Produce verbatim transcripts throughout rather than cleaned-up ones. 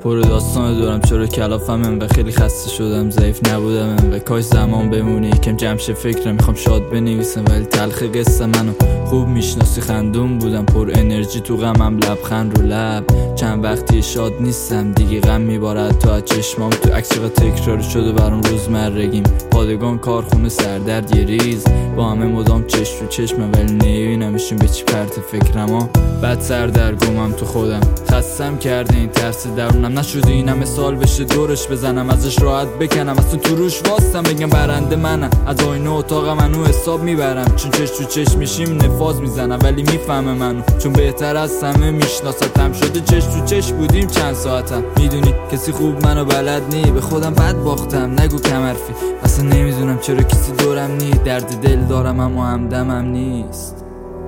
پر داستان دارم چرا کلافم انقدر خیلی خسته شدم ضعیف نبودم انقدر کاش زمان بمونه یکم جمع شه فکرم میخوام شاد بنویسم ولی تلخ قصه منو خوب میشناسی خندون بودم پر انرژی تو غمم لبخند رو لب چند وقتی شاد نیستم دیگه غم میبارد تو از چشمام تو عکس چقدر تکرار شده برام روزمرگیم پادگان کارخونه سردرد یه ریز با همه مدام چشم تو چشمم ولی نمیبینمشون به چی پرت فکرم بعد سردرگمم تو خودم خستم کرده این ترس درونم نشده این همه سال بشه دورش بزنم ازش راحت بکنم اصلا تو روش واستم بگم برنده منم از آینه اتاق منو حساب میبرم چون چش تو چش میشیم نفاذ میزنم ولی میفهمه منو چون بهتر از همه میشناستم شده چش تو چش بودیم چند ساعتم میدونی کسی خوب منو بلد نی به خودم بد باختم نگو کم حرفی اصلا نمیدونم چرا کسی دورم نی درد دل دارم اما همدمم نیست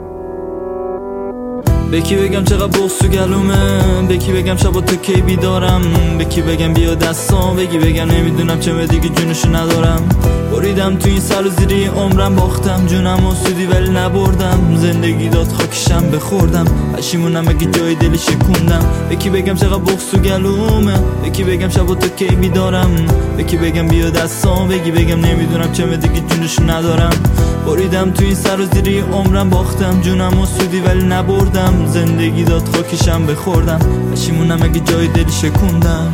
به کی بگم چقدر بغض تو گلومه به کی بگم شبا تو کی بیدارم به کی بگم بیا دستام بگی بگم نمیدونم چه دیگه جونشو ندارم بریدم تو این سر و زیری عمرم باختم جونم و سودی ولی نبردم زندگی داد خاکشم بخوردم پشیمونم اگه جای دلی شکوندم به کی بگم چقدر بغض تو گلومه به کی بگم شبا تو کی بیدارم به کی بگم بیا دستام بگی بگم نمیدونم چه دیگه جونشو ندارم بریدم تو این سر و زیری عمرم باختم جونم و سودی ولی نبردم زندگی داد خاکشم بخوردم پشیمونم اگه جای دلی شکوندم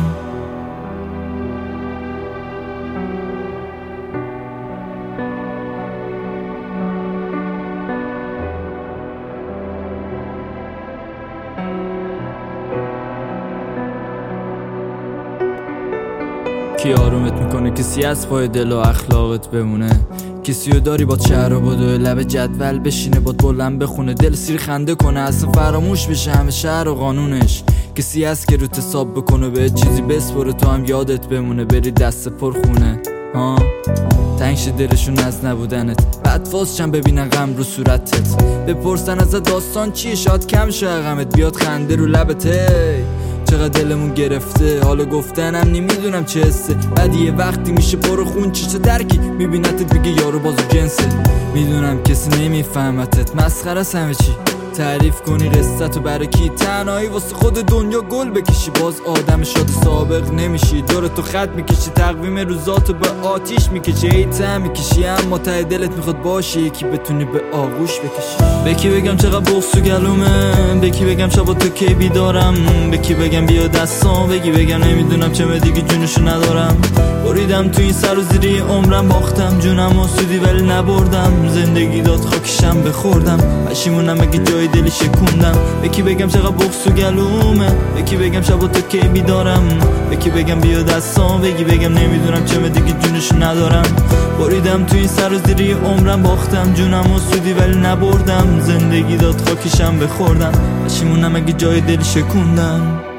کی آرومت میکنه کسی از پای دل و اخلاقت بمونه کسیو داری با شهر و با دو لب جدول بشینه باد بلند بخونه دل سیر خنده کنه اصلا فراموش بشه همه شهر و قانونش کسی هست که رو حساب بکنه به چیزی بسپره تو هم یادت بمونه بری دست پر خونه ها تنگش دلشون از نبودنت بعد فازشم ببینن غم رو صورتت بپرسن از داستان چیه شاید کم شه غمت بیاد خنده رو لبت چقدر دلمون گرفته حالا گفتنم نمیدونم چه حسه بعد یه وقتی میشه پر خون چه درکی میبینتت بگه یارو بازو جنسه میدونم کسی نمیفهمتت مسخره است همه چی تعریف کنی قصتو برای کی تنهایی واسه خود دنیا گل بکشی باز آدم شاد سابق نمیشی دور تو خط میکشی تقویم روزاتو به آتیش میکشی ای تم میکشی اما ته دلت میخواد باشه یکی بتونی به آغوش بکشی به کی بگم چقدر بغض تو گلومه به کی بگم شبا تو کی بیدارم به کی بگم بیا دستام بگی بگم نمیدونم چه دیگه جونشو ندارم بریدم تو این سر و زیری عمرم باختم جونم و سودی ولی نبردم زندگی داد خاکشم بخوردم پشیمونم اگه جای دلی شکوندم به کی بگم چقدر بغض تو گلومه به کی بگم شبا تو کی بیدارم به کی بگم بیا دستام بگی بگم نمیدونم چه دیگه جونشو ندارم بریدم تو این سر و زیری عمرم باختم جونم و سودی ولی نبردم زندگی داد خاکشم بخوردم پشیمونم اگه جای دلی شکوندم